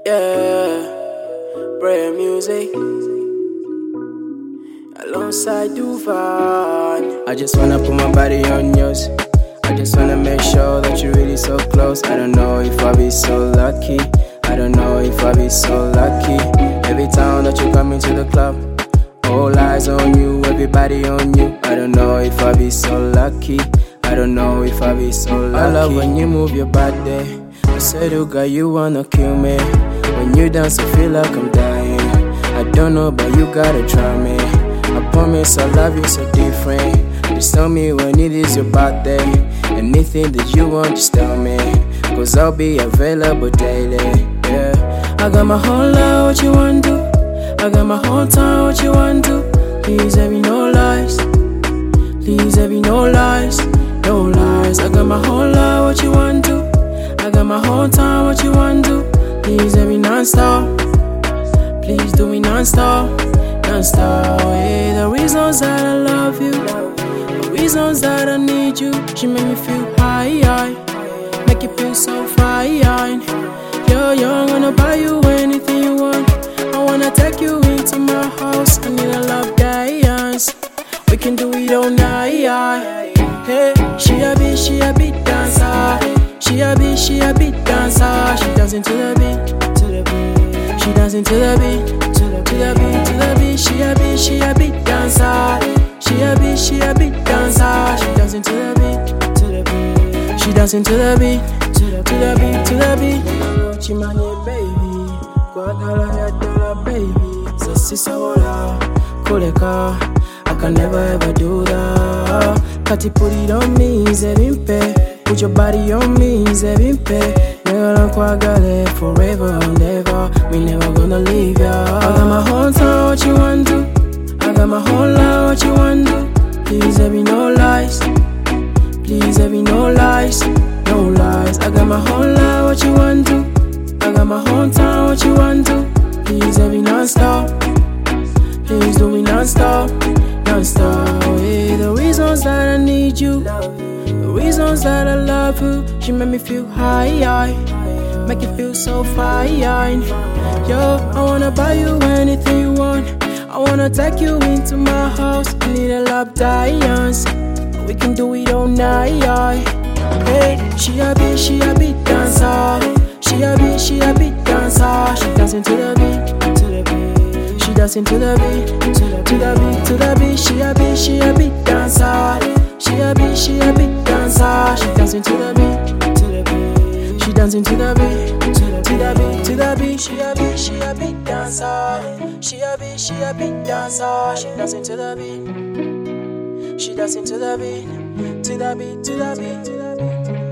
Yeah, Prayer Music alongside Duvan. I just wanna put my body on yours. I just wanna make sure that you're really so close. I don't know if I'll be so lucky. I don't know if I'll be so lucky. Every time that you come into the club, all eyes on you, everybody on you. I don't know if I'll be so lucky. I don't know if I'll be so lucky. I love when you move your body. I said, oh God, you wanna kill me. When you dance, I feel like I'm dying. I don't know, but you gotta try me. I promise I love you so different. Just tell me when it is your birthday. Anything that you want, just tell me. Cause I'll be available daily, yeah. I got my whole life, what you want to do. I got my whole time, what you want to do. Please, there be no lies. Please, there be no lies. No lies. I got my whole life, what you want to do. I got my whole time, what you want to do. Please, let me non-stop. Please do me non-stop. Non-stop, hey. The reasons that I love you, the reasons that I need you. She make me feel high, make you feel so fine. Yo, I'm gonna buy you anything you want. I wanna take you into my house. I need a love guidance. We can do it all night. Hey, she a beat dancer. She a beat dancer. She dancing to the beat, to the beat. She dancing to the beat, to the beat, to the beat. She a beat dancer. She a beat dancer. She dancing to the beat, to the beat. She dancing to the beat, to the beat, to the beat. Chimanye baby, kwagala ya dola baby. Sisi sawola, kuleka. I can never ever do that. Kati put it on me, zebimpe. Put your body on me, zebimpe. Never kwagale forever and ever. We never gonna leave ya. I got my whole time, what you want to. I got my whole life, what you want to. Please, there be no lies. Please, there be no lies. No lies. I got my whole life, what you want to. I got my whole time, what you want to. Please, there be non-stop. Please do me non-stop. Non-stop. Hey, the reasons that I need you, the reasons that I love you. She make me feel high, make you feel so fine. Yo, I wanna buy you anything you want. I wanna take you into my house. I need a love dance. We can do it all night. Hey, she a beat dancer. She a beat dancer. She dancing to the beat, to the beat. She dancing to the beat, to the beat, to the beat. She a beat dancer. She a beat dancer. She dancing to the beat, to the beat. She dancing to the beat, to the beat, to the beat. She a beat dancer. She a beat dancer. She dancing to the beat. She dancing to the beat, to the beat, to the beat, to the beat.